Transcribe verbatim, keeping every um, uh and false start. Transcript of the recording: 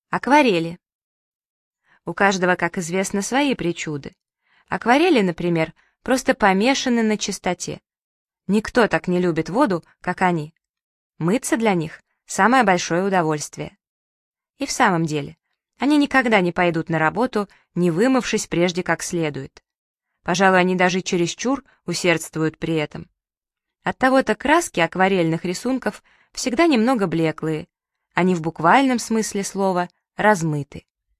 Акварели. У каждого, как известно, свои причуды. Акварели, например, просто помешаны на чистоте. Никто так не любит воду, как они. Мыться для них — самое большое удовольствие. И в самом деле, они никогда не пойдут на работу, не вымывшись прежде как следует. Пожалуй, они даже чересчур усердствуют при этом. Оттого-то краски акварельных рисунков всегда немного блеклые, они в буквальном смысле слова размыты.